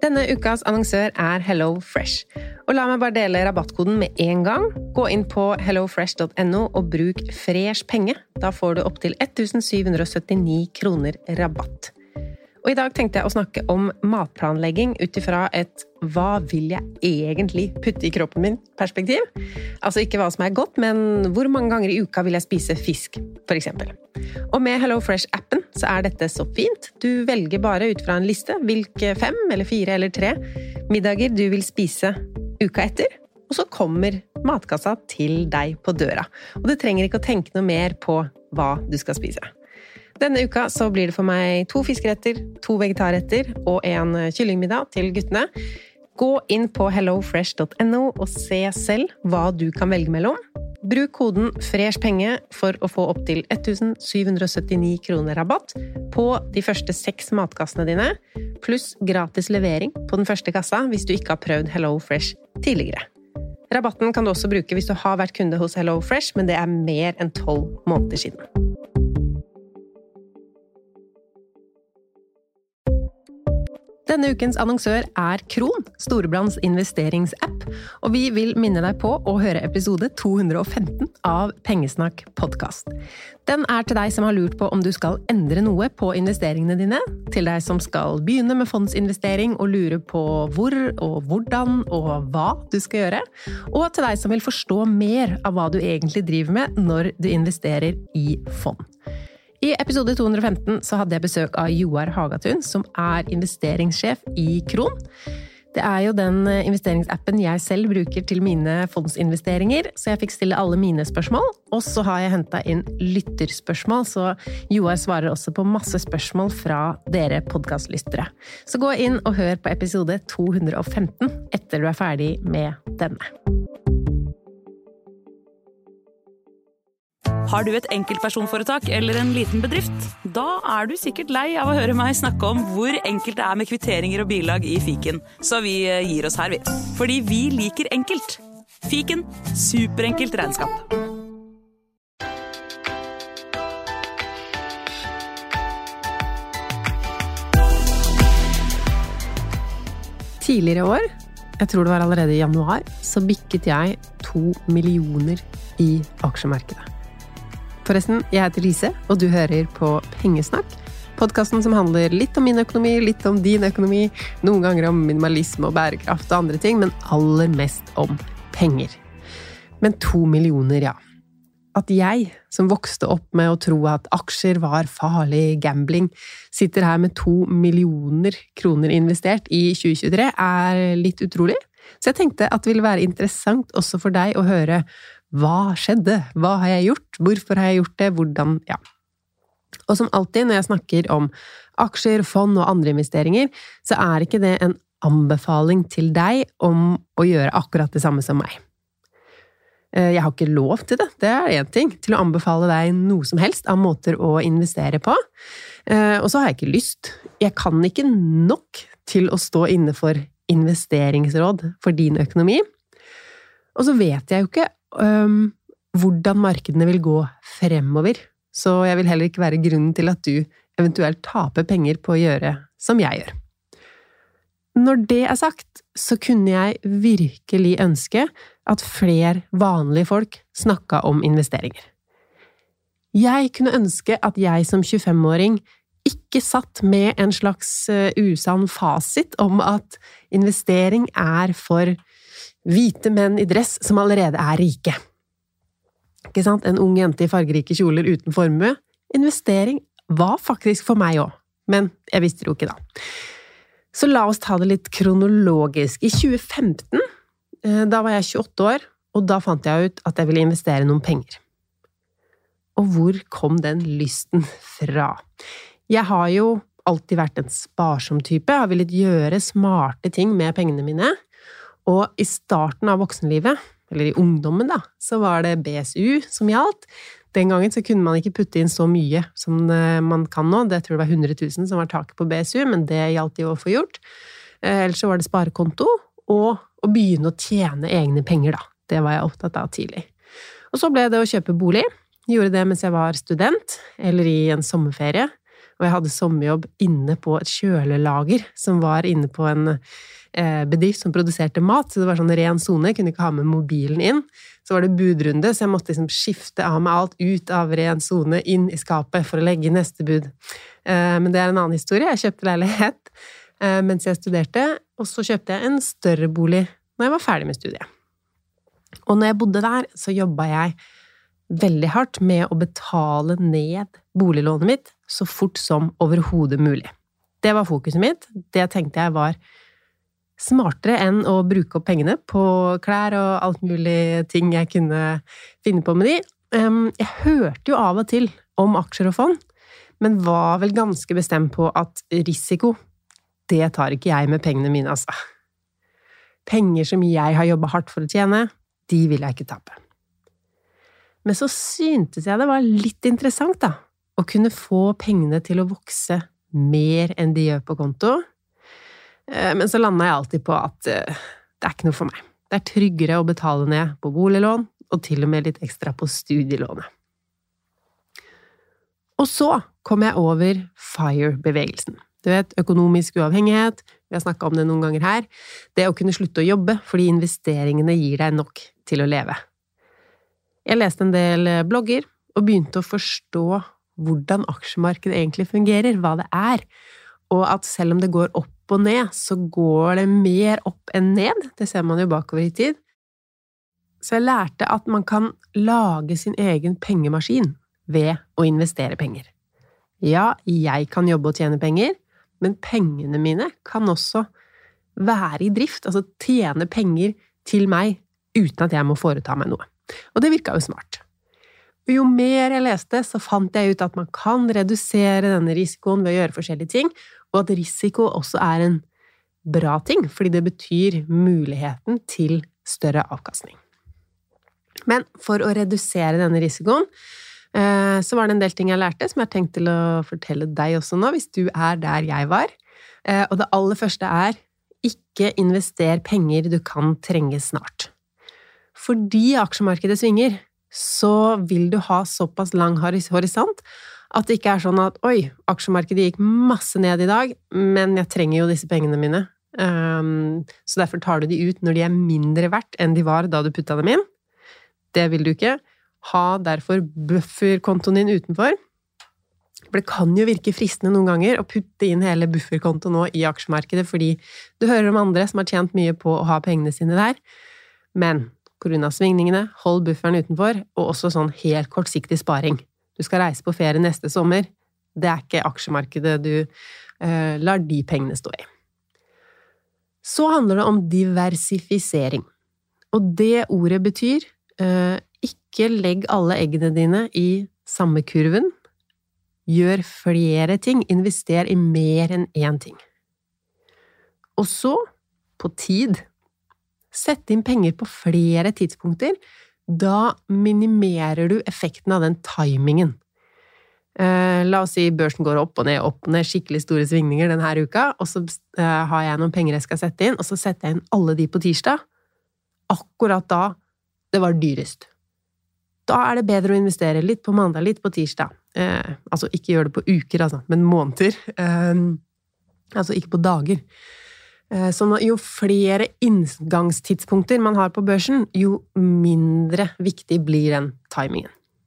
Denne ukas annonsør Hello Fresh. Og la meg bare dele rabattkoden med en gang. Gå inn på hellofresh.no og bruk fresh penge. Da får du opp til 1779 kroner rabatt. Og i dag tenkte jeg å snakke om matplanlegging utifra et hva vil jeg egentlig putte i kroppen min perspektiv. Altså ikke hva som godt, men hvor mange ganger i uka vil jeg spise fisk, for eksempel. Og med HelloFresh-appen så dette så fint. Du velger bare ut fra en liste hvilke 5 eller 4 eller 3 middager du vil spise uka etter, og så kommer matkassa til deg på døra. Og du trenger ikke å tenke noe mer på hva du skal spise. Denne uka så blir det for meg 2 fiskeretter, 2 vegetarretter og en kyllingmiddag til guttene. Gå inn på hellofresh.no og se selv hva du kan velge mellom. Bruk koden FRESHPENGE for å få opp til 1779 kroner rabatt på de første 6 matkassene dine, pluss gratis levering på den første kassa hvis du ikke har prøvd HelloFresh tidligere. Rabatten kan du også bruke hvis du har vært kunde hos HelloFresh, men det mer enn 12 måneder siden. Denne ukens annonsør Kron, Storebrands investeringsapp, og vi vil minne deg på å høre episode 215 av Pengesnakk podcast. Den til deg som har lurt på om du skal endre noe på investeringene dine, til deg som skal begynne med fondsinvestering og lure på hvor og hvordan og hva du skal gjøre, og til deg som vil forstå mer av hva du egentlig driver med når du investerer i fond. I episode 215 så hadde jeg besøk av Joar Hagatun, som investeringssjef i Kron. Det jo den investeringsappen jeg selv bruker til mine fondsinvesteringer, så jeg fikk stille alle mine spørsmål, og så har jeg hentet inn lytterspørsmål, så Joar svarer også på masse spørsmål fra dere podcastlystere. Så gå inn og hør på episode 215 etter du ferdig med denne. Har du et enkeltpersonforetak eller en liten bedrift? Da du sikkert lei av å høre meg snakke om hvor enkelt det med kvitteringer og bilag i fiken. Så vi gir oss her, vi. Fordi vi liker enkelt. Fiken, superenkelt regnskap. Tidligere år, jeg tror det var allerede i januar, så bikket jeg 2 millioner i aksjemarkedet. Forresten, jeg heter Lise, og du hører på Pengesnakk, podcasten som handler litt om min økonomi, litt om din økonomi, noen ganger om minimalisme og bærekraft og andre ting, men aller mest om penger. Men 2 millioner, ja. At jeg, som vokste opp med å tro at aksjer var farlig gambling, sitter her med 2 millioner kroner investert i 2023, litt utrolig. Så jeg tenkte at det ville være interessant også for deg å høre hva skjedde? Hva har jeg gjort? Hvorfor har jeg gjort det? Hvordan? Ja. Og som alltid når jeg snakker om aksjer, fond og andre investeringer, så ikke det en anbefaling til deg om å gjøre akkurat det samme som meg. Jeg har ikke lov til det, det en ting, til å anbefale deg noe som helst av måter å investere på. Og så har jeg ikke lyst. Jeg kan ikke nok til å stå inne for investeringsråd for din økonomi. Og så vet jeg jo ikke hvordan markedene vil gå fremover, så jeg vil heller ikke være grunnen til at du eventuelt taper penger på å gjøre som jeg gjør. Når det sagt, så kunne jeg virkelig ønske at flere vanlige folk snakket om investeringer. Jeg kunne ønske at jeg som 25-åring ikke satt med en slags usann fasit om at investering for hvite menn i dress som allerede rike. Ikke sant? En ung jente i fargerike kjoler uten formue. Investering var faktisk for meg også, men jeg visste det jo ikke da. Så la oss ta det litt kronologisk. I 2015, da var jeg 28 år, og da fant jeg ut at jeg ville investere noen penger. Og hvor kom den lysten fra? Jeg har jo alltid vært en sparsom type, jeg har villet gjøre smarte ting med pengene mine, og i starten av voksenlivet, eller i ungdommen da, så var det BSU som gjaldt. Den gangen så kunne man ikke putte inn så mye som man kan nå. Det tror jeg var 100 000 som var taket på BSU, men det gjaldt jo å få gjort. Ellers så var det sparekonto, og å begynne å tjene egne penger da. Det var jeg opptatt av tidlig. Og så ble det å kjøpe bolig. Jeg gjorde det mens jeg var student, eller i en sommerferie. og jeg hadde sommerjobb inne på et kjølelager som var inne på en bedrift som produserte mat, så det var sånn ren zone, jeg kunne ikke ha med mobilen inn. Så var det budrunde, så jeg måtte liksom skifte av med alt ut av ren zone inn i skapet for å legge neste bud. Men det en annen historie. Jeg kjøpte leilighet mens jeg studerte, og så kjøpte jeg en større bolig når jeg var ferdig med studiet. Og når jeg bodde der, så jobbet jeg veldig hardt med å betale ned boliglånet mitt så fort som overhodet mulig. Det var fokuset mitt. Det tenkte jeg var smartere enn å bruke opp pengene på klær og alt mulig ting jeg kunne finne på med de. Jeg hørte jo av og til om aksjer og fond, men var vel ganske bestemt på at risiko, det tar ikke jeg med pengene mine, altså. Penger som jeg har jobbet hardt for å tjene, de vil jeg ikke tape. Men så syntes jeg det var litt interessant da, å kunne få pengene til å vokse mer enn de gjør på konto. Men så landet jeg alltid på at det ikke noe for meg. Det tryggere å betale ned på boliglån, og til og med litt ekstra på studielånet. Og så kom jeg over FIRE-bevegelsen. Du vet, økonomisk uavhengighet, vi har snakket om det noen ganger her, det å kunne slutte å jobbe, fordi investeringene gir deg nok til å leve. Jeg leste en del blogger, og begynte å forstå hvordan aksjemarkedet egentlig fungerer, hva det og at selv om det går opp og ned, så går det mer opp enn ned. Det ser man jo bakover i tid. Så jeg lærte at man kan lage sin egen pengemaskin ved å investere penger. Ja, jeg kan jobbe og tjene penger, men pengene mine kan også være i drift, altså tjene penger til meg uten at jeg må foreta meg noe. Og det virket jo smart. Og jo mer jeg leste, så fant jeg ut at man kan redusere denne risikoen ved å gjøre forskjellige ting, og at risiko også en bra ting, fordi det betyr muligheten til større avkastning. Men for å redusere denne risikoen, så var det en del ting jeg lærte, som jeg har tenkt til å fortelle deg også nå, hvis du der jeg var. Og det aller første ikke invester penger du kan trenge snart. Fordi aksjemarkedet svinger, så vil du ha såpass lang horisont at det ikke sånn at oi, aksjemarkedet gikk masse ned i dag, men jeg trenger jo disse pengene mine. Så derfor tar du de ut når de mindre verdt enn de var da du puttet dem inn. Det vil du ikke. Ha derfor bufferkontoen din utenfor. For det kan jo virke fristende noen ganger å putte inn hele bufferkontoen nå i aksjemarkedet, fordi du hører om andre som har tjent mye på å ha pengene sine der. Men på grunn av svingningene, hold bufferen utenfor, og også sånn helt kortsiktig sparing. Du skal reise på ferie neste sommer. Det ikke aksjemarkedet du lar de pengene stå i. Så handler det om diversifisering. Og det ordet betyr ikke legg alle eggene dine i samme kurven. Gjør flere ting. Invester i mer enn én ting. Og så, på tid, sett inn penger på flere tidspunkter. Da minimerer du effekten av den timingen. La oss si børsen går opp og ned, skikkelig store svingninger denne uka, og så har jeg noen penger jeg skal sette inn, og så setter jeg inn alle de på tirsdag. Akkurat da det var dyrest. Da det bedre å investere litt på mandag, litt på tirsdag. Altså ikke gjør det på uker, altså, men måneder. Altså ikke på dager. Så jo flere inngangstidspunkter man har på børsen, jo mindre viktig blir den timingen.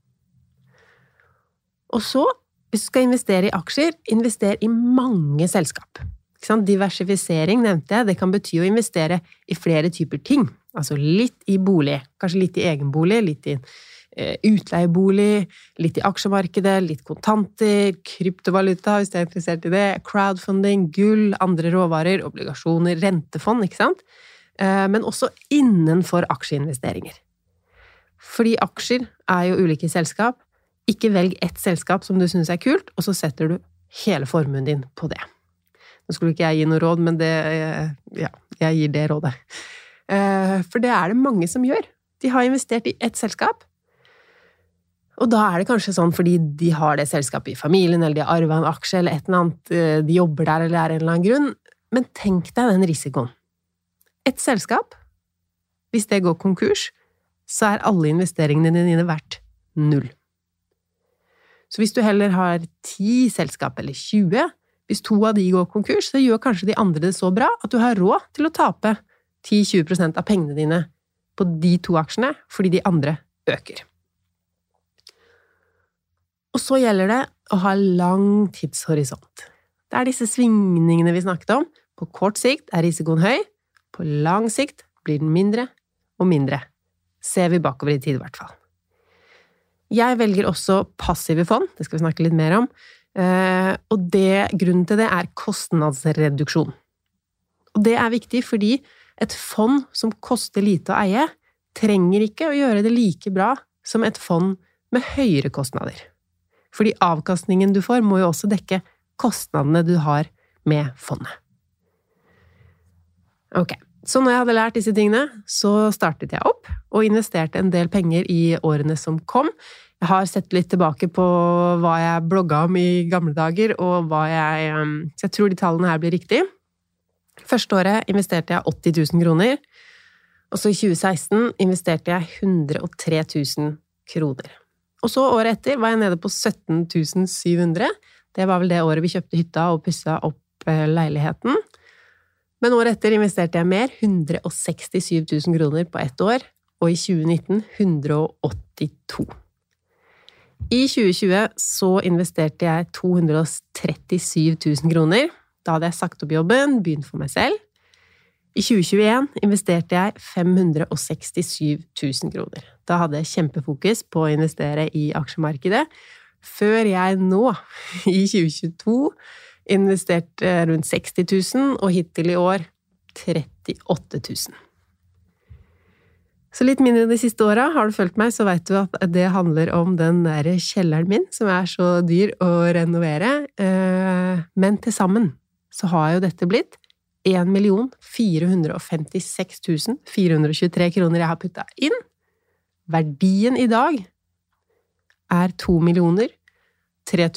Og så, hvis du skal investere i aksjer, invester i mange selskap. Diversifisering nevnte jeg, det kan bety å investere i flere typer ting. Altså litt i bolig, kanskje litt i egen bolig, litt i utleiebolig, litt i aksjemarkedet, litt kontanter, kryptovaluta hvis du interessert i det, crowdfunding, gull, andre råvarer, obligasjoner, rentefond, ikke sant? Men også innenfor aksjeinvesteringer. Fordi aksjer jo ulike selskap. Ikke velg ett selskap som du synes kult, og så setter du hele formuen din på det. Nå skulle ikke jeg gi noe råd, men jeg gir det rådet. For det det mange som gjør. De har investert i ett selskap, og da det kanskje sånn fordi de har det selskapet i familien, eller de har arvet en aksje, eller et eller annet, de jobber der, eller en eller annen grunn. Men tenk deg den risikoen. Et selskap, hvis det går konkurs, så alle investeringene dine verdt 0. Så hvis du heller har 10 selskap eller 20, hvis 2 av de går konkurs, så gjør kanskje de andre det så bra at du har råd til å tape 10-20% av pengene dine på de 2 aksjene, fordi de andre øker. Og så gjelder det å ha lang tidshorisont. Det er disse svingningene vi snakket om. På kort sikt er risikoen høy, på lang sikt blir den mindre og mindre. Ser vi bakover i tid i hvert fall. Jeg velger også passive fond, det skal vi snakke litt mer om, og grunnen til det er kostnadsreduksjon. Og det er viktig fordi et fond som koster lite å eie, trenger ikke å gjøre det like bra som et fond med høyere kostnader. Fordi avkastningen du får må jo også dekke kostnadene du har med fondet. Ok, så når jeg hadde lært disse tingene, så startet jeg opp og investerte en del penger i årene som kom. Jeg har sett litt tilbake på hva jeg blogget om i gamle dager, og så jeg tror de tallene her blir riktig. Første året investerte jeg 80 000 kroner, og så i 2016 investerte jeg 103 000 kroner. Og så året etter var jeg nede på 17 700. Det var vel det året vi kjøpte hytta og pusset opp leiligheten. Men året etter investerte jeg mer, 167 000 kroner på ett år, og i 2019 182. I 2020 så investerte jeg 237 000 kroner. Da hadde jeg sagt opp jobben, begynt for meg selv. I 2021 investerte jeg 567 000 kroner. Da hadde jeg kjempefokus på å investere i aksjemarkedet, før jeg nå, i 2022, investerte rundt 60 000, og hittil i år 38 000. Så litt mindre de siste årene, har du fulgt meg, så vet du at det handler om den der kjelleren min, som er så dyr å renovere. Men til sammen så har jo dette blitt 1 456 423 kroner jeg har puttet inn. Verdien i dag er 2 3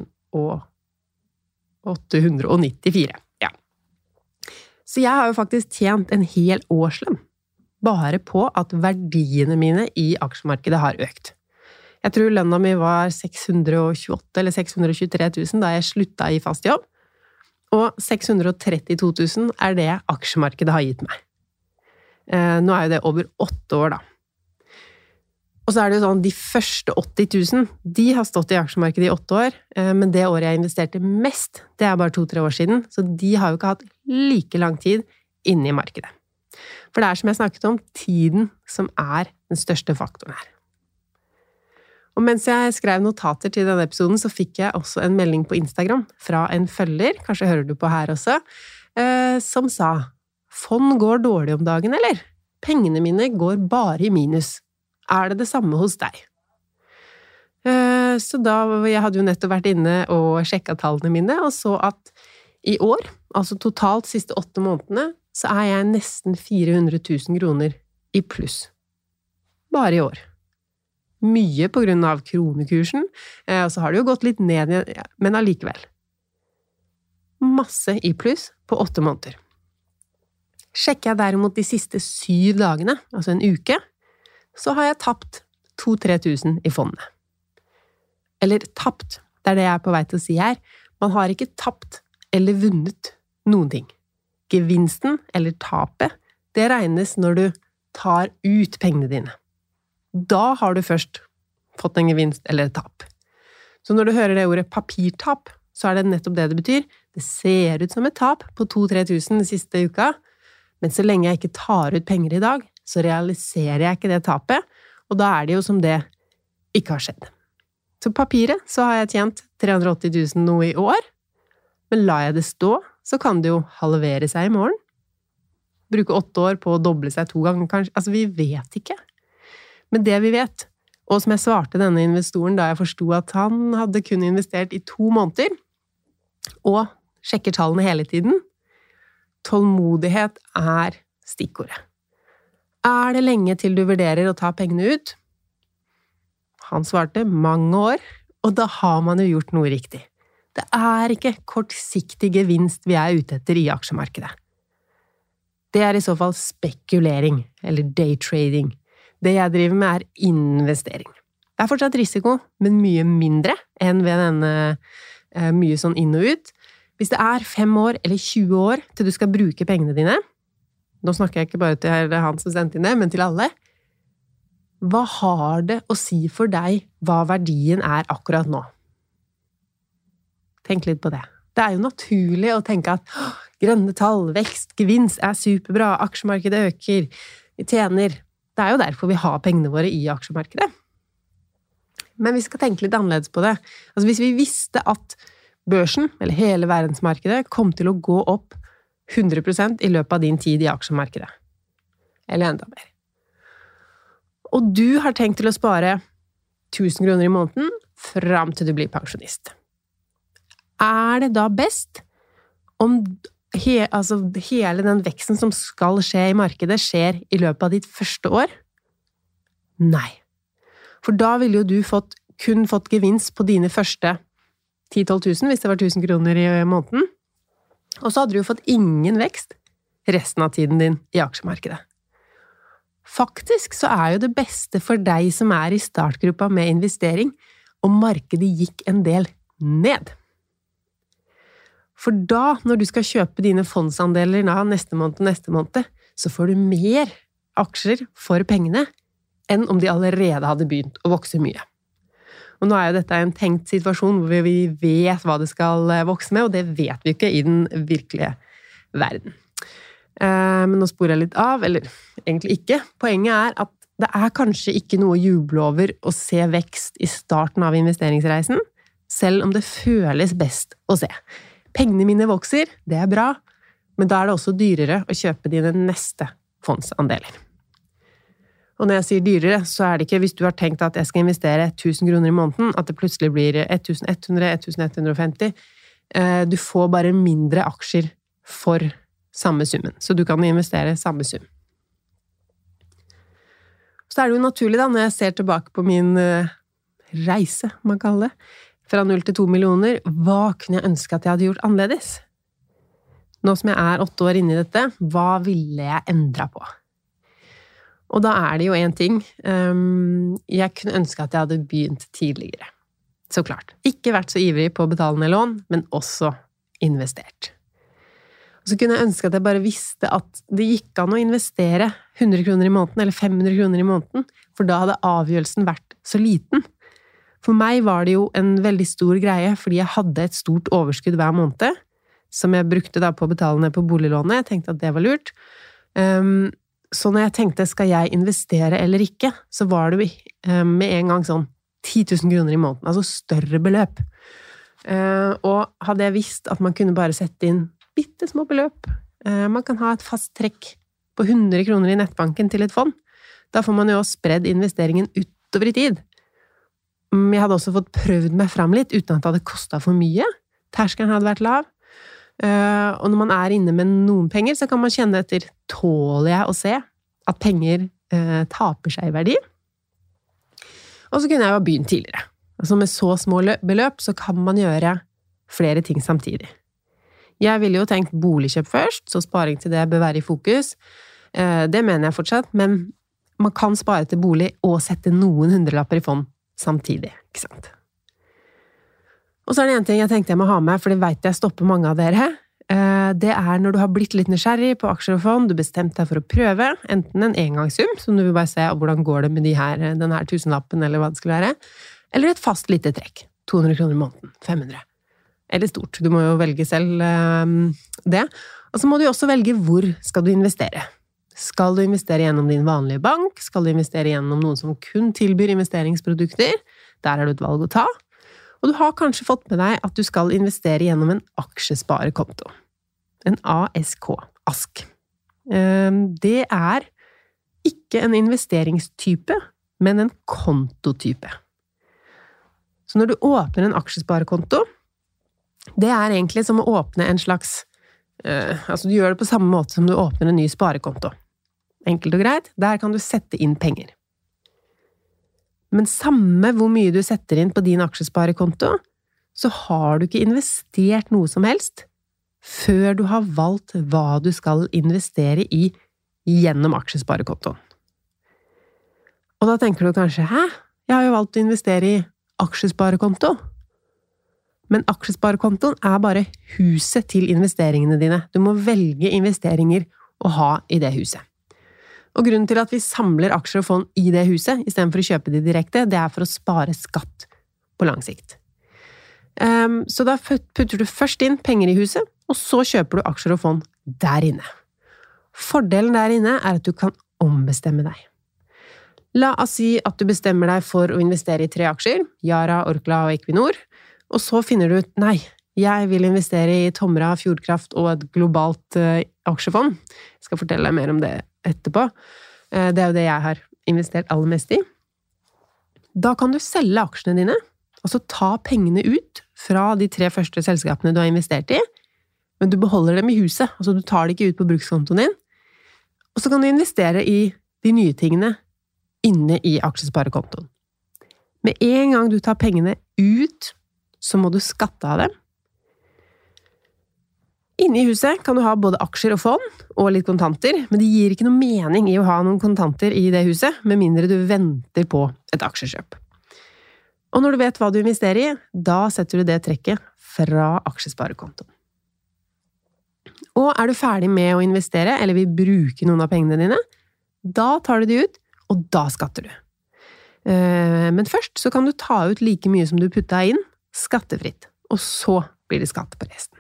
894. Ja. Så jeg har jo faktisk tjent en hel årslønn bare på at verdiene mine i aksjemarkedet har økt. Jeg tror lønna mi var 628 eller 623 000 da jeg sluttet i fast jobb, og 632 000 er det aksjemarkedet har gitt meg. Nå er jo det over 8 år da. Og så er det jo sånn, de første 80 000, de har stått i aksjemarkedet i 8 år, men det året jeg investerte mest, det er bare 2-3 år siden, så de har jo ikke hatt like lang tid inne i markedet. For det er som jeg snakket om, tiden som er den største faktoren her. Og mens jeg skrev notater til denne episoden, så fikk jeg også en melding på Instagram fra en følger, kanskje hører du på her også, som sa, fond går dårlig om dagen, eller? Pengene mine går bare i minus. Er det det samme hos deg? Så da, jeg hadde jo nettopp vært inne og sjekket tallene mine, og så at i år, altså totalt siste 8 månedene, så er jeg nesten 400 000 kroner i pluss. Bare i år. Mye på grunn av kronekursen, og så har det jo gått litt ned, men allikevel. Masse i pluss på 8 måneder. Sjekker jeg derimot de siste 7 dagene, altså en uke, så har jeg tapt 2-3 000 i fondet. Eller tapt, det er det jeg er på vei til å si her. Man har ikke tapt eller vunnet noen ting. Gevinsten eller tapet, det regnes når du tar ut pengene dine. Da har du først fått en gevinst eller et tap. Så når du hører det ordet papirtap, så er det nettopp det det betyr. Det ser ut som et tap på 2-3 000 den siste uka, men så lenge jeg ikke tar ut penger i dag, så realiserer jeg ikke det tapet, og da er det jo som det ikke har skjedd. Så papiret, så har jeg tjent 380 000 noe i år, men lar jeg det stå, så kan det jo halvere seg i morgen. Bruke 8 år på å doble seg 2 ganger, kanskje. Altså, vi vet ikke. Men det vi vet, og som jeg svarte denne investoren da jeg forstod at han hadde kun investert i 2 måneder, og sjekker tallene hele tiden, tålmodighet er stikkordet. Er det lenge til du vurderer å ta pengene ut? Han svarte mange år, og da har man jo gjort noe riktig. Det er ikke kortsiktig gevinst vi er ute etter i aksjemarkedet. Det er i så fall spekulering, eller daytrading. Det jeg driver med er investering. Det fortsatt risiko, men mye mindre enn ved denne mye sånn inn og ut. Hvis det 5 år eller 20 år til du skal bruke pengene dine, nå snakker jeg ikke bare til han som sendte inn det, men til alle, hva har det å si for deg hva verdien akkurat nå? Tenk litt på det. Det jo naturlig å tenke at grønne tall, vekst, gevinst superbra, aksjemarkedet øker, vi tjener. Det jo derfor vi har pengene våre i aksjemarkedet. Men vi skal tenke litt annerledes på det. Altså hvis vi visste at børsen, eller hele verdensmarkedet, kom til å gå opp 100% i løpet av din tid i aksjemarkedet. Eller enda mer. Og du har tenkt til å spare 1000 kroner i måneden fram til du blir pensjonist. Det da best om hele den veksten som skal skje i markedet skjer i løpet av ditt første år? Nei. For da ville jo du kun fått gevinst på dine første 10-12 000, hvis det var 1000 kroner i måneden. Og så hadde du jo fått ingen vekst resten av tiden din i aksjemarkedet. Faktisk så jo det beste for deg som i startgruppa med investering, om markedet gikk en del ned. For da, når du skal kjøpe dine fondsandeler neste måned, så får du mer aksjer for pengene enn om de allerede hadde begynt å vokse mye. Og nå jo dette en tenkt situasjon hvor vi vet hva det skal vokse med, og det vet vi ikke i den virkelige verden. Men nå sporer jeg litt av, eller egentlig ikke. Poenget at det kanskje ikke noe å juble over å se vekst i starten av investeringsreisen, selv om det føles best å se. Pengene mine vokser, det bra, men da det også dyrere å kjøpe dine neste fondsandeler. Og når jeg sier dyrere, så det ikke hvis du har tenkt at jeg skal investere 1000 kroner i måneden, at det plutselig blir 1100, 1150. Du får bare mindre aksjer for samme summen, så du kan investere samme sum. Så det jo naturlig da, når jeg ser tilbake på min reise, man kaller det, fra 0 til 2 millioner, hva kunne jeg ønske at jeg hadde gjort annerledes? Nå som jeg 8 år inne i dette, hva ville jeg endre på? Og da det jo en ting, jeg kunne ønske at jeg hadde begynt tidligere. Så klart. Ikke vært så ivrig på å betale ned lån, men også investert. Og så kunne jeg ønske at jeg bare visste at det gikk an å investere 100 kroner i måneden, eller 500 kroner i måneden, for da hadde avgjørelsen vært så liten. For meg var det jo en veldig stor greie, fordi jeg hadde et stort overskudd hver måned, som jeg brukte da på å betale ned på boliglånet. Jeg tenkte at det var lurt. Så når jeg tenkte, skal jeg investere eller ikke, så var det med en gang sånn 10 000 kroner i måneden, altså større beløp. Og hadde jeg visst at man kunne bare sette inn bittesmå beløp, man kan ha et fast trekk på 100 kroner i nettbanken til et fond, da får man jo spredd investeringen utover i tid. Jeg hadde også fått prøvd meg fram litt, uten at det hadde kostet for mye. Terskelen hadde vært lav. Og når man inne med noen penger, så kan man kjenne etter, tåler jeg å se at penger taper seg i verdi? Og så kunne jeg jo begynt tidligere. Altså med så små beløp, så kan man gjøre flere ting samtidig. Jeg ville jo tenkt boligkjøp først, så sparing til det bør være i fokus. Det mener jeg fortsatt, men man kan spare til bolig og sette noen hundrelapper i fond samtidig, ikke sant? Og så det en ting jeg tenkte jeg må ha med, for det vet jeg stopper mange av dere. Det når du har blitt litt nysgjerrig på aksjer og fond, du bestemte deg for å prøve, enten en engangssum, som du vil bare se hvordan går det med den her tusenlappen, eller hva det skulle være, eller et fast lite trekk, 200 kroner i måneden, 500. Eller stort, du må jo velge selv det. Og så må du også velge hvor skal du investere. Skal du investere gjennom din vanlige bank? Skal du investere gjennom noen som kun tilbyr investeringsprodukter? Der det et valg å ta. Og du har kanskje fått med deg at du skal investere gjennom en aksjesparekonto. En ASK, ASK. Det ikke en investeringstype, men en kontotype. Så når du åpner en aksjesparekonto, det egentlig som å åpne en slags altså du gjør det på samme måte som du åpner en ny sparekonto. Enkelt og greit, der kan du sette inn penger. Men samme hvor mye du setter inn på din aksjesparekonto, så har du ikke investert noe som helst før du har valgt hva du skal investere i gjennom aksjesparekontoen. Og da tenker du kanskje, Jeg har jo valgt å investere i aksjesparekonto. Men aksjesparekontoen bare huset til investeringene dine. Du må velge investeringer å ha i det huset. Og grunnen til at vi samler aksjer og fond i det huset, i stedet for å kjøpe de direkte, det for å spare skatt på lang sikt. Så da putter du først inn penger i huset, og så kjøper du aksjer og fond der inne. Fordelen der inne at du kan ombestemme deg. La oss si at du bestemmer deg for å investere i 3 aksjer, Yara, Orkla og Equinor, og så finner du ut, nei, jeg vil investere i Tomra, Fjordkraft og et globalt aksjefond. Jeg skal fortelle deg mer om det etterpå. Det jo det jeg har investert aller mest i. Da kan du selge aksjene dine, og så ta pengene ut fra de 3 første selskapene du har investert i, men du beholder dem i huset, altså du tar det ikke ut på brukskontoen din, og så kan du investere i de nye tingene inne i aksjesparekontoen. Med en gang du tar pengene ut, så må du skatte av dem. Inne i huset kan du ha både aksjer og fond, og litt kontanter, men det gir ikke noe mening i å ha noen kontanter i det huset, med mindre du venter på et aksjekjøp. Og når du vet hva du investerer i, da setter du det trekket fra aksjesparekontoen. Og du ferdig med å investere, eller vil bruke noen av pengene dine, da tar du de ut, og da skatter du. Men først så kan du ta ut like mye som du puttet inn, skattefritt, og så blir det skatt på resten.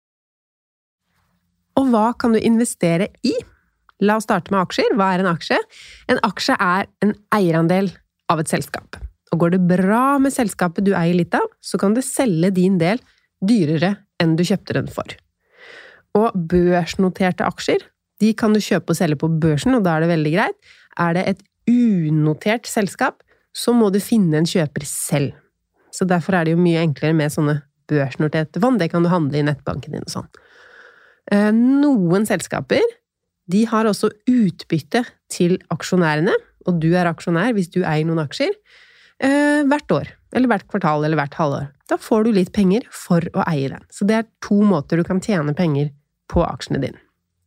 Og hva kan du investere i? La oss starte med aksjer. Hva en aksje? En aksje en eierandel av et selskap. Og går det bra med selskapet du eier litt av, så kan du selge din del dyrere enn du kjøpte den for. Og børsnoterte aksjer, de kan du kjøpe og selge på børsen, og da det veldig greit. Det et unotert selskap, så må du finne en kjøper selv. Så derfor det jo mye enklere med sånne børsnoterte fond. Det kan du handle i nettbanken din og sånn. Noen selskaper, de har også utbytte til aksjonærene, og du aksjonær hvis du eier noen aksjer, hvert år, eller hvert kvartal, eller hvert halvår. Da får du litt penger for å eie den. Så det 2 måter du kan tjene penger på aksjene dine.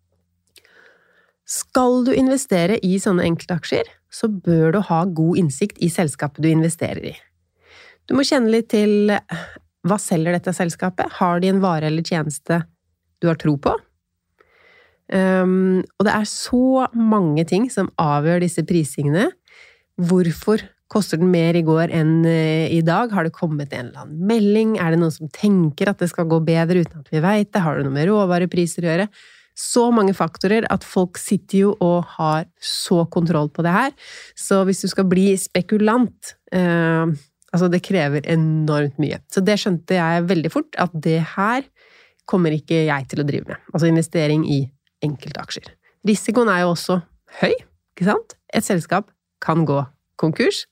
Skal du investere i sånne enkeltaksjer, så bør du ha god innsikt i selskapet du investerer i. Du må kjenne litt til hva selger dette selskapet? Har de en vare eller tjeneste du har tro på? Og det så mange ting som avgjør disse prisingene. Hvorfor koster den mer i går enn i dag? Har det kommet en eller annen melding? Det noen som tenker at det skal gå bedre uten at vi vet det? Har det noe med råvarepriser å gjøre? Så mange faktorer at folk sitter jo og har så kontroll på det her. Så hvis du skal bli spekulant, altså det krever enormt mye. Så det skjønte jeg veldig fort, at det her kommer ikke jeg til å drive med. Altså investering i enkeltaksjer. Risikoen jo også høy, ikke sant? Et selskap kan gå konkurs.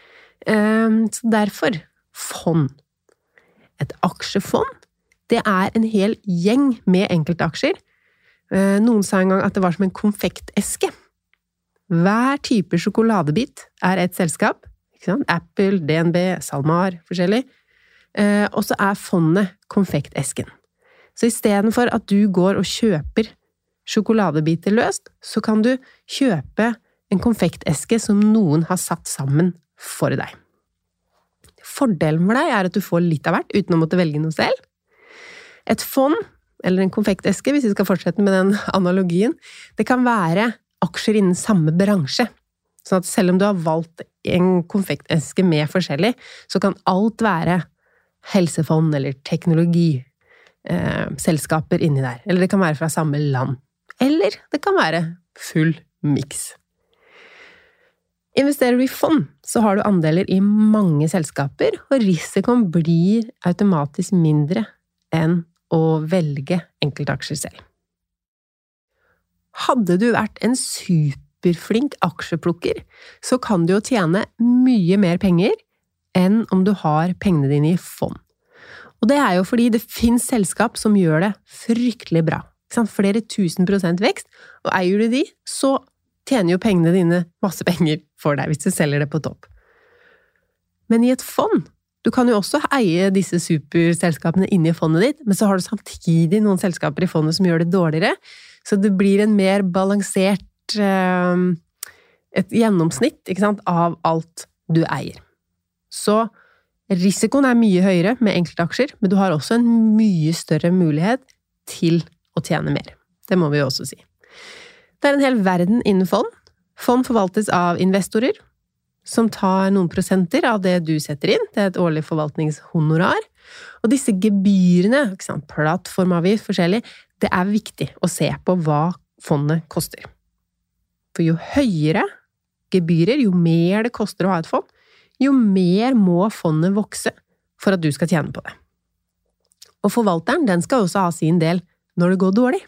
Så derfor, fond. Et aksjefond, det en hel gjeng med enkeltaksjer. Noen sa en gang at det var som en konfekteske. Hver type sjokoladebit et selskap. Ikke sant? Apple, DNB, SalMar, forskjellig. Og så fondet konfektesken. Så i stedet for at du går og kjøper sjokoladebiter løst, så kan du kjøpe en konfekteske som noen har satt sammen for deg. Fordelen for deg at du får litt av hvert, uten å måtte velge noe selv. Et fond, eller en konfekteske, hvis vi skal fortsette med den analogien, det kan være aksjer innen samme bransje. Sånn at selv om du har valgt en konfekteske med forskjellig, så kan alt være helsefond eller teknologi, selskaper inni der. Eller det kan være fra samme land. Eller det kan være full mix. Investerer du i fond, så har du andeler i mange selskaper, og risikoen blir automatisk mindre enn å velge enkeltaksjer selv. Hadde du vært en superflink aksjeplukker, så kan du jo tjene mye mer penger enn om du har pengene dine i fond. Og det jo fordi det finnes selskap som gjør det fryktelig bra. Flere 1000% vekst, og eier du de, så tjener jo pengene dine masse penger for deg hvis du selger det på topp. Men i et fond, du kan jo også eie disse superselskapene inne i fondet ditt, men så har du samtidig noen selskaper i fondet som gjør det dårligere, så det blir en mer balansert et gjennomsnitt, ikke sant, av alt du eier. Så risikoen mye høyere med enkeltaksjer, men du har også en mye større mulighet til å tjene mer. Det må vi jo også si. Det en hel verden innen fond. Fond forvaltes av investorer, som tar noen prosenter av det du setter inn. Det et årlig forvaltningshonorar. Og disse gebyrene, plattformavgift, forskjellig, det viktig å se på hva fondet koster. For jo høyere gebyrer, jo mer det koster å ha et fond, jo mer må fondet vokse for at du skal tjene på det. Og forvalteren, den skal også ha sin del når det går dårlig.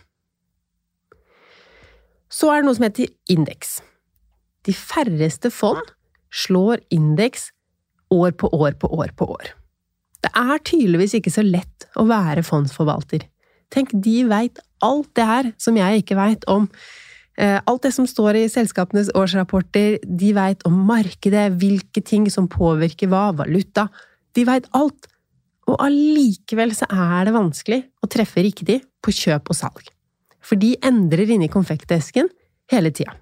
Så det noe som heter indeks. De færreste fond slår indeks år på år på år på år. Det tydeligvis ikke så lett å være fondsforvalter. Tenk, de vet alt det her som jeg ikke vet om. Alt det som står i selskapenes årsrapporter, de vet om markedet, hvilke ting som påvirker hva, valuta. De vet alt. Og allikevel så det vanskelig å treffe riktig på kjøp og salg. For de endrer inne i konfektesken hele tida.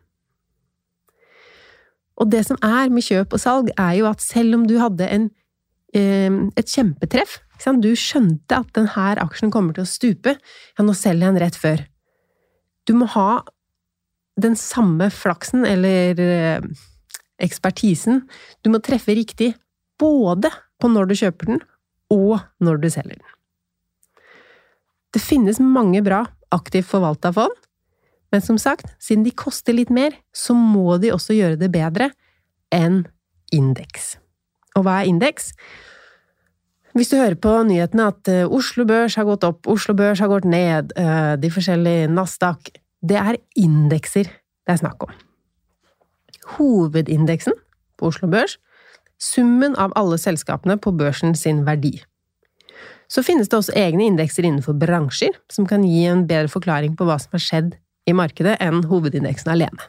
Og det som med kjøp og salg jo at selv om du hadde et kjempetreff, du skjønte at denne aksjen kommer til å stupe, ja, nå selger jeg den rett før. Du må ha den samme flaksen eller ekspertisen. Du må treffe riktig både på når du kjøper den og når du selger den. Det finnes mange bra aktivt forvaltet fond, men som sagt, siden de koster litt mer, så må de også gjøre det bedre enn indeks. Og hva indeks? Hvis du hører på nyhetene at Oslo Børs har gått opp, Oslo Børs har gått ned, de forskjellige Nasdaq, det indekser det snakk om. Hovedindeksen på Oslo Børs, summen av alle selskapene på børsen sin verdi. Så finnes det også egne indekser innenfor bransjer, som kan gi en bedre forklaring på hva som har skjedd i markedet enn hovedindeksen alene.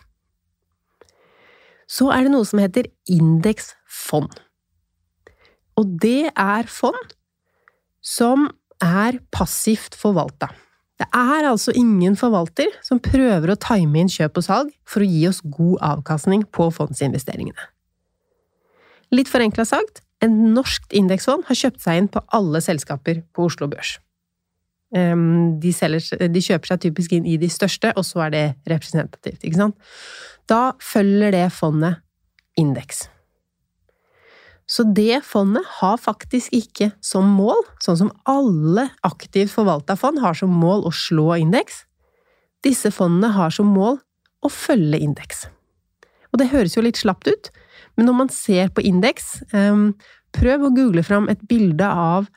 Så det noe som heter indeksfond. Og det fond som passivt forvaltet. Det altså ingen forvalter som prøver å time inn kjøp og salg for å gi oss god avkastning på fondsinvesteringene. Litt forenklet sagt, en norsk indeksfond har kjøpt seg inn på alle selskaper på Oslo Børs. De kjøper seg typisk inn i de største, og så det representativt, ikke sant? Da følger det fondet indeks. Så det fondet har faktisk ikke som mål, sånn som alle aktivt forvaltet fond har som mål å slå indeks. Disse fondene har som mål å følge indeks. Og det høres jo litt slapt ut, men når man ser på indeks, prøv å google fram et bilde av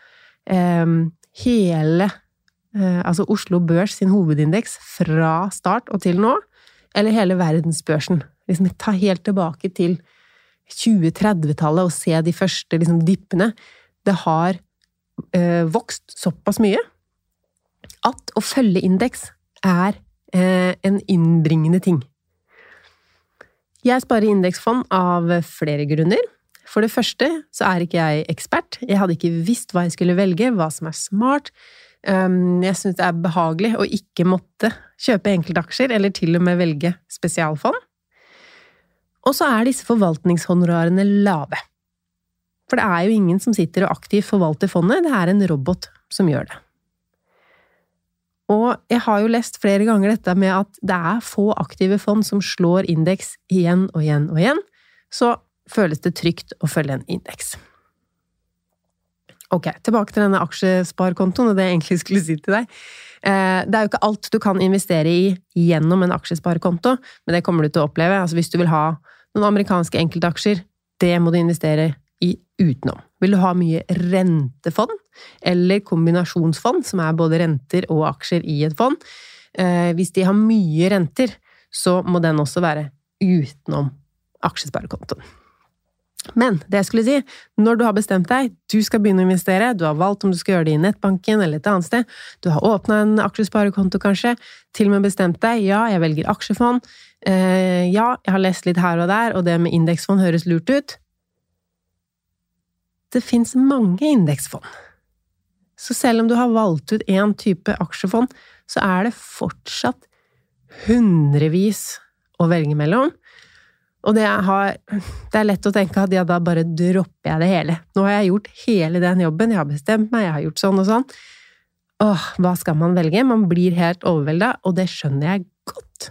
altså Oslo Børs sin hovedindeks fra start og til nå, eller hele verdensbørsen. Liksom ta helt tilbake til 20-30-tallet og se de første dippene. Det har vokst såpass mye at å følge indeks en innbringende ting. Jeg sparer indeksfond av flere grunner. For det første så ikke jeg ekspert. Jeg hadde ikke visst hva jeg skulle velge, hva som smart. Jeg synes det behagelig å ikke måtte kjøpe enkeltaksjer eller til og med velge spesialfond. Og så disse forvaltningshonorarene lave. For det jo ingen som sitter og aktivt forvalter fondet, det en robot som gjør det. Og jeg har jo lest flere ganger dette med at det få aktive fond som slår indeks igjen og igjen og igjen, så føles det trygt å følge en indeks. Ok, tilbake til denne aksjesparekontoen, og det jeg egentlig skulle si til deg. Det jo ikke alt du kan investere i gjennom en aksjesparekonto, men det kommer du til å oppleve. Altså hvis du vil ha noen amerikanske enkeltaksjer, det må du investere i utenom. Vil du ha mye rentefond, eller kombinasjonsfond, som både renter og aksjer i et fond, hvis de har mye renter, så må den også være utenom aksjesparekontoen. Men det jeg skulle si, når du har bestemt deg, du skal begynne å investere, du har valgt om du skal gjøre det i nettbanken eller et annet sted, du har åpnet en aksjesparekonto kanskje, til og med bestemt deg, ja, jeg velger aksjefond, ja, jeg har lest litt her og der, og det med indeksfond høres lurt ut. Det finnes mange indeksfond. Så selv om du har valgt ut en type aksjefond, så det fortsatt hundrevis å velge mellom. Og det er lett å tenke at ja, da bare dropper jeg det hele. Nå har jeg gjort hele den jobben, jeg har bestemt meg, jeg har gjort sånn og sånn. Hva skal man velge? Man blir helt overveldet, og det skjønner jeg godt.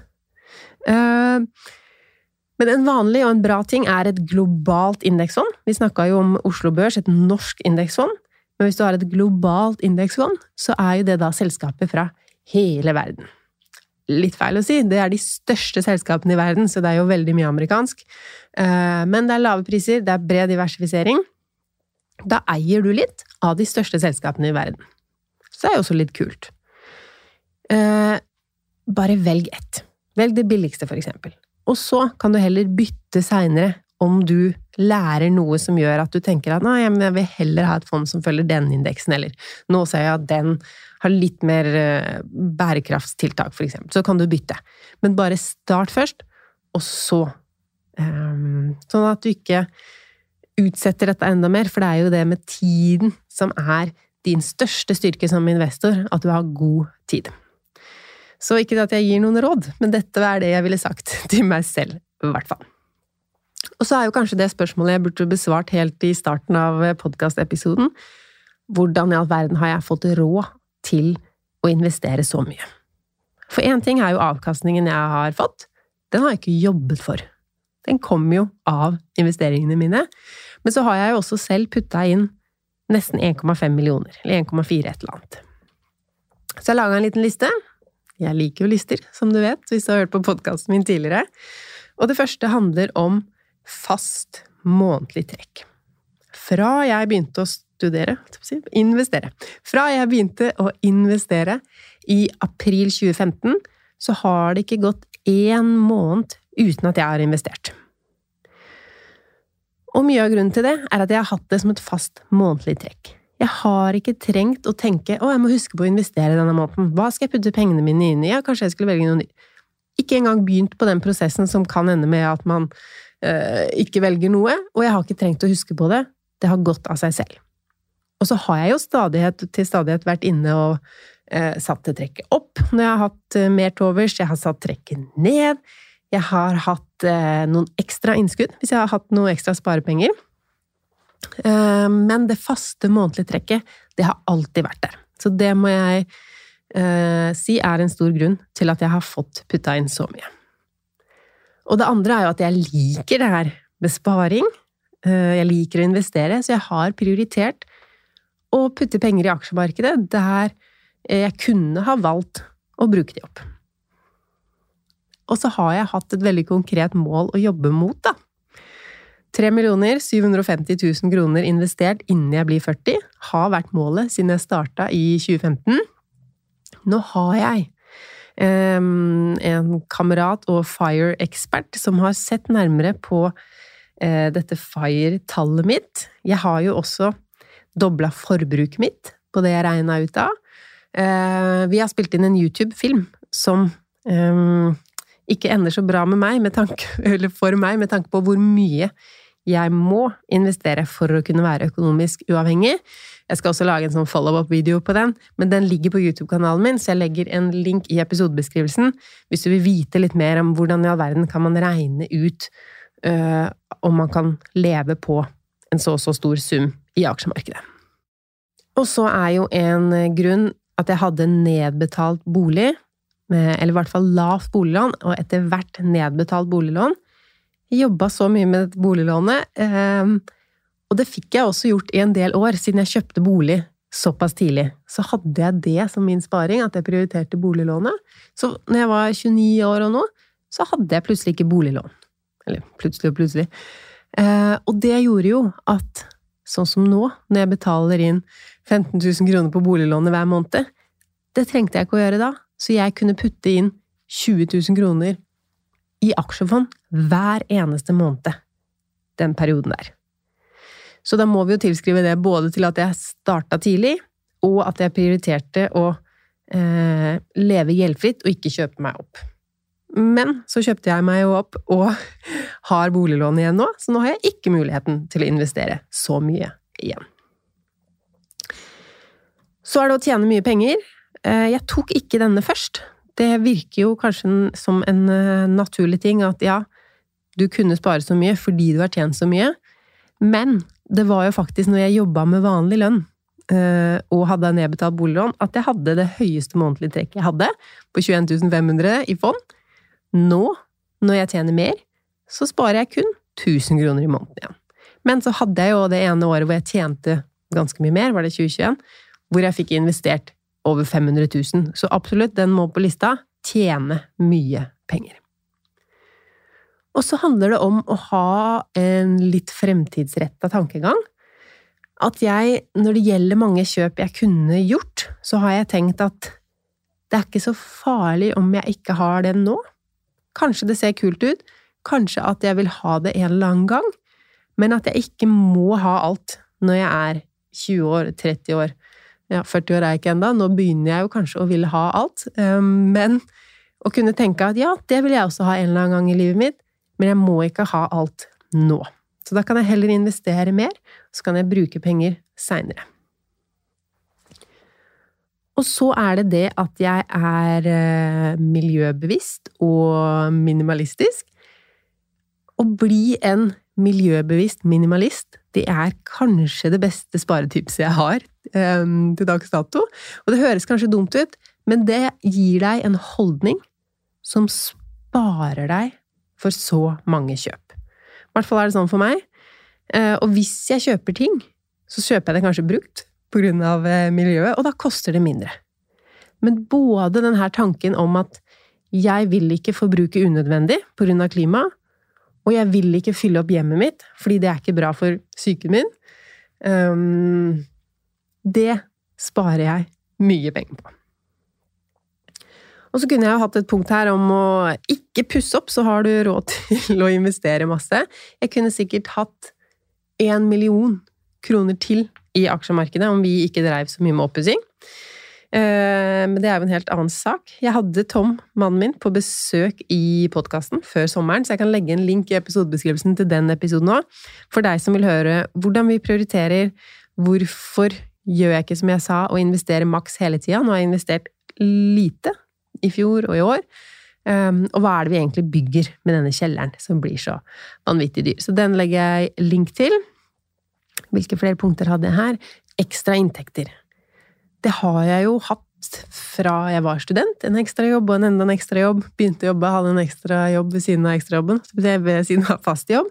Men en vanlig og en bra ting et globalt indeksfond. Vi snakket jo om Oslo Børs, et norsk indeksfond. Men hvis du har et globalt indeksfond, så jo det da selskapet fra hele verden. Litt feil å si, det de største selskapene i verden, så det jo veldig mye amerikansk. Men det lave priser, det bred diversifisering. Da eier du litt av de største selskapene i verden. Så det jo også litt kult. Bare velg ett. Velg det billigste, for eksempel. Og så kan du heller bytte senere om du lærer noe som gjør at du tenker at jeg vil heller ha et fond som følger den indeksen, eller nå ser jeg at den har litt mer bærekraftstiltak, for eksempel. Så kan du bytte. Men bare start først, og så. Sånn at du ikke utsetter dette enda mer, for det jo det med tiden som din største styrke som investor, at du har god tid. Så ikke det at jeg gir noen råd, men dette det jeg ville sagt til meg selv, i hvert fall. Og så jo kanskje det spørsmålet jeg burde besvart helt i starten av podcast-episoden. Hvordan i all verden har jeg fått råd til å investere så mye? For en ting jo avkastningen jeg har fått. Den har jeg ikke jobbet for. Den kommer jo av investeringene mine. Men så har jeg jo også selv puttet inn nesten 1,5 millioner, eller 1,4 et eller annet. Så jeg laget en liten liste. Jeg liker jo lister, som du vet, hvis du har hørt på podcasten min tidligere. Og det første handler om fast månedlig trekk. Fra jeg begynte å investere. Fra jeg begynte å investere i april 2015, så har det ikke gått 1 måned uten at jeg har investert. Og mye av grunnen til det at jeg har hatt det som et fast månedlig trekk. Jeg har ikke trengt å tenke, jeg må huske på å investere denne måneden. Hva skal jeg putte pengene mine inn i? Kanskje jeg skulle velge noe nytt. Ikke engang begynt på den prosessen som kan ende med at man ikke velger noe, og jeg har ikke trengt å huske på det. Det har gått av seg selv. Og så har jeg jo til stadighet vært inne og satt det trekket opp når jeg har hatt mer til overs. Jeg har satt trekket ned. Jeg har hatt noen ekstra innskudd hvis jeg har hatt noen ekstra sparepenger. Men det faste månedlige trekket, det har alltid vært der. Så det må jeg si en stor grunn til at jeg har fått puttet inn så mye. Og det andre jo at jeg liker det her med sparing. Jeg liker å investere, så jeg har prioritert å putte penger i aksjemarkedet der jeg kunne ha valgt å bruke de opp. Og så har jeg hatt et veldig konkret mål å jobbe mot, da. 3 750 000 kroner investert innen jeg blir 40, har vært målet siden jeg startet i 2015. Nå har jeg en kamerat og FIRE-ekspert som har sett nærmere på dette FIRE-tallet mitt. Jeg har jo også doblet forbruket mitt på det jeg regnet ut av. Vi har spilt inn en YouTube-film som ikke ender så bra med meg, for meg, med tanke på hvor mye jeg må investere for å kunne være økonomisk uavhengig. Jeg skal også lage en sånn follow-up-video på den, men den ligger på YouTube-kanalen min, så jeg legger en link i episodebeskrivelsen hvis du vil vite litt mer om hvordan i all verden kan man regne ut om man kan leve på en så stor sum i aksjemarkedet. Og så jo en grunn at jeg hadde nedbetalt bolig, eller i hvert fall lavt boliglån, og etter hvert nedbetalt boliglån. Jeg jobbet så mye med dette boliglånet, og det fikk jeg også gjort i en del år, siden jeg kjøpte bolig såpass tidlig. Så hadde jeg det som min sparing, at jeg prioriterte boliglånet. Så når jeg var 29 år og nå, så hadde jeg plutselig ikke boliglån. Eller plutselig. Og det gjorde jo at, sånn som nå, når jeg betaler inn 15 000 kroner på boliglånet hver måned, det trengte jeg ikke å gjøre da. Så jeg kunne putte inn 20 000 kroner i aksjefond hver eneste måned den perioden der. Så da må vi jo tilskrive det både til at jeg startet tidlig, og at jeg prioriterte å leve gjeldfritt og ikke kjøpe meg opp. Men så kjøpte jeg meg jo opp og har boliglån igjen nå, så nå har jeg ikke muligheten til å investere så mye igjen. Så det å tjene mye penger. Jeg tok ikke denne først. Det virker jo kanskje som en naturlig ting at ja, du kunne spare så mye fordi du har tjent så mye, men det var jo faktisk når jeg jobbet med vanlig lønn, og hadde nedbetalt boliglån, at jeg hadde det høyeste månedlige trekket jeg hadde, på 21 500 i fond. Nå, når jeg tjener mer, så sparer jeg kun 1000 kroner i måneden igjen. Men så hadde jeg jo det ene året hvor jeg tjente ganske mye mer, var det 2021, hvor jeg fikk investert over 500 000. Så absolutt, den må på lista tjene mye penger. Og så handler det om å ha en litt fremtidsrettet tankegang. At jeg, når det gjelder mange kjøp jeg kunne gjort, så har jeg tenkt at det er ikke så farlig om jeg ikke har den nå. Kanskje det ser kult ut, kanskje at jeg vil ha det en eller annen gang, men at jeg ikke må ha alt når jeg er 20 år, 30 år. Ja, 40 år er jeg ikke enda, nå begynner jeg jo kanskje å ville ha alt, men å kunne tenke at ja, det vil jeg også ha en eller annen gang i livet mitt, men jeg må ikke ha alt nå. Så da kan jeg heller investere mer, så kan jeg bruke penger senere. Og så er det det at jeg er miljøbevisst og minimalistisk. Å bli en miljøbevisst minimalist, det er kanskje det beste sparetipset jeg har til dags dato. Og det høres kanskje dumt ut, men det gir deg en holdning som sparer deg for så mange kjøp. I hvert fall er det sånn for meg. Og hvis jeg kjøper ting, så kjøper jeg det kanskje brukt på grunn av miljøet, og da koster det mindre. Men både denne tanken om at jeg vil ikke forbruke unødvendig på grunn av klima, og jeg vil ikke fylle opp hjemmet mitt, fordi det er ikke bra for psyken min, det sparer jeg mye penger på. Og så kunne jeg hatt et punkt her om å ikke pusse opp, så har du råd til å investere masse. Jeg kunne sikkert hatt 1 million kroner til i aksjemarkedet, om vi ikke drev så mye med oppussing. Men det er jo en helt annen sak. Jeg hadde Tom, mannen min, på besøk i podcasten før sommeren, så jeg kan legge en link i episodebeskrivelsen til den episoden nå, for deg som vil høre hvordan vi prioriterer, hvorfor gjør jeg ikke som jeg sa, å investere maks hele tiden. Nå har jeg investert lite i fjor og i år, og hva er det vi egentlig bygger med denne kjelleren, som blir så vanvittig dyr. Så den legger jeg link til. Hvilke flere punkter hadde jeg her? Ekstra inntekter. Det har jeg jo hatt fra jeg var student, en ekstra jobb og enda en ekstra jobb. Begynte å jobbe, hadde en ekstra jobb ved siden av ekstrajobben, ved siden av fast jobb.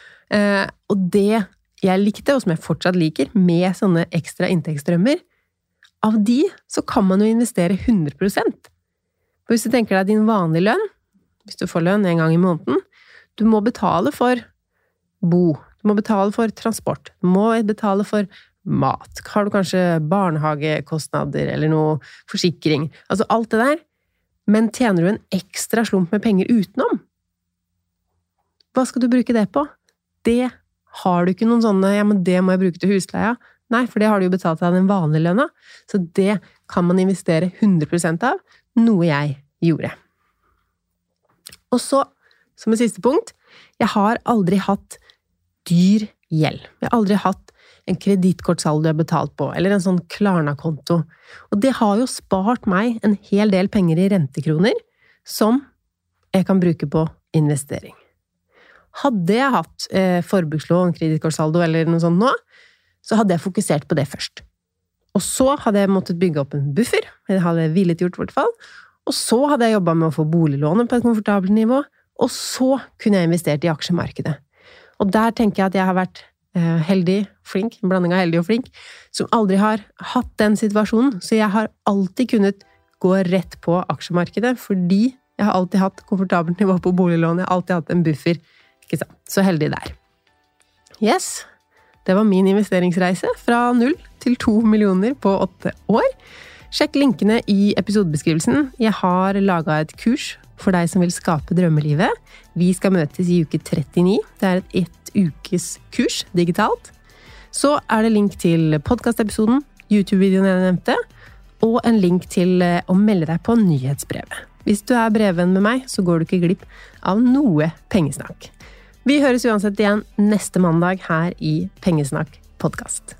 Og det jeg likte, og som jeg fortsatt liker, med sånne ekstra inntektsstrømmer, av de så kan man jo investere 100%. For hvis du tenker deg din vanlige lønn, hvis du får lønn en gang i måneden, du må betale for bo, du må betale for transport, du må betale for mat, har du kanskje barnehagekostnader eller noe forsikring, altså alt det der, men tjener du en ekstra slump med penger utenom? Hva skal du bruke det på? Det har du ikke noen sånne, ja, men det må jeg bruke til husleia. Nei, for det har du jo betalt av den vanlige lønna, så det kan man investere 100% av, noe jeg gjorde. Og så, som et siste punkt, jeg har aldri hatt dyr gjeld. Jeg har aldri hatt en kredittkortsaldo jeg har betalt på, eller en sånn Klarna-konto. Og det har jo spart meg en hel del penger i rentekroner, som jeg kan bruke på investering. Hadde jeg hatt forbrukslån, kredittkortsaldo eller noe sånt nå, så hadde jeg fokusert på det først. Og så hadde jeg måttet bygge opp en buffer, det hadde jeg villet gjort i hvert fall, og så hadde jeg jobbet med å få boliglånet på et komfortabelt nivå, og så kunne jeg investert i aksjemarkedet. Og der tenker jeg at jeg har vært heldig, flink, en blanding av heldig og flink, som aldri har hatt den situasjonen, så jeg har alltid kunnet gå rett på aksjemarkedet, fordi jeg har alltid hatt komfortabelt nivå på boliglånet, jeg har alltid hatt en buffer, ikke sant? Så heldig der. Yes, det var min investeringsreise fra 0 til 2 millioner på 8 år. Sjekk linkene i episodebeskrivelsen. Jeg har laget et kurs for deg som vil skape drømmelivet. Vi skal møtes i uke 39. Det er et ukes kurs digitalt. Så er det link til podcastepisoden, YouTube-videoen jeg nevnte, og en link til å melde deg på nyhetsbrevet. Hvis du er brevvenn med meg, så går du ikke glipp av noe pengesnakk. Vi høres uansett igjen neste mandag her i Pengesnakk podcast.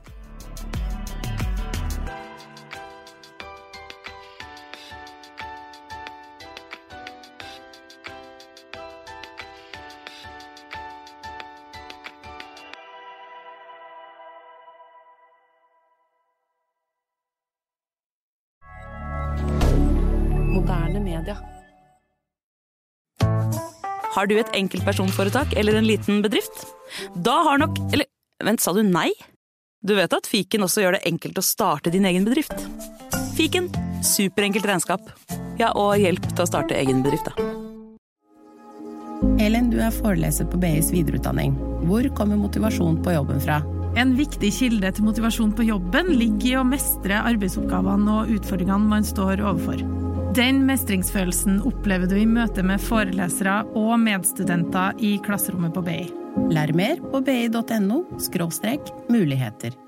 media. Har du et enkeltpersonforetak eller en liten bedrift? Da har nok... Eller, vent, sa du nei? Du vet at Fiken også gjør det enkelt å starte din egen bedrift. Fiken, superenkelt regnskap. Ja, og hjelp til å starte egen bedrift, da. Elin, du er foreleser på BIs videreutdanning. Hvor kommer motivasjon på jobben fra? En viktig kilde til motivasjon på jobben ligger i å mestre arbeidsoppgavene og utfordringene man står overfor. Den mestringsfølelsen opplever du i møte med forelesere og medstudenter i klasserommet på BI. Lær mer på bi.no/muligheter.